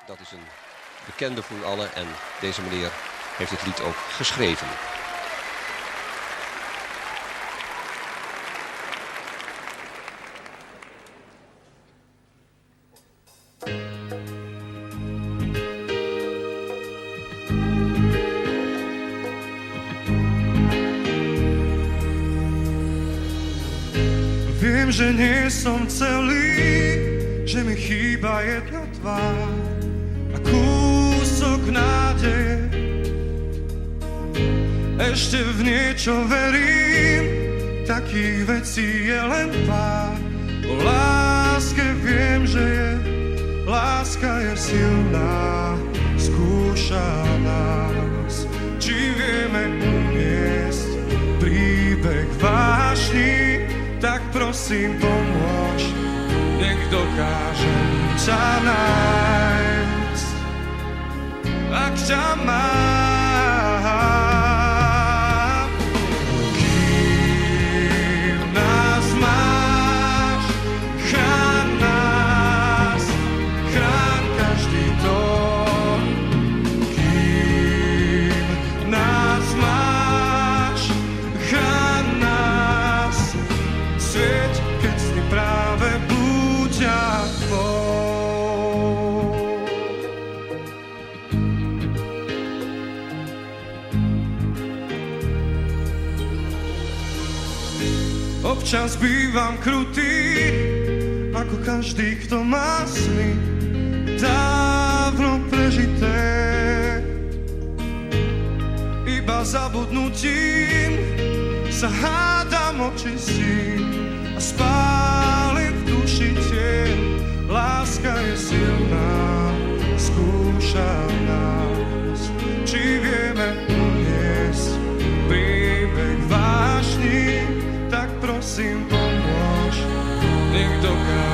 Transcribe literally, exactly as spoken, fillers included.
Dat is een bekende voor allen en deze meneer heeft het lied ook geschreven. Viem, že nie som celý, že mi chýba jedna tvár a kúsok nádeje. Ešte v niečo verím, takých vecí je len pár. O láske viem, že je, láska je silná, skúša nás. Či vieme uniesť príbeh vášni, tak prosím pomôž, nech dokážem ťa nájsť. Ak ťa mám, kým nás máš, chráň nás, chráň každý tón. Kým nás máš, chráň nás, svieť, keď sny práve blúdia tvoj. Občas bývam krutý, ako každý, kto má sny dávno prežité. Iba zabudnutím sa hádam očistím a spálim v duši tieň. Láska je silná, skúša nás, či vieme uniesť príbeh vášni, tak prosím pomôž, nech dokážem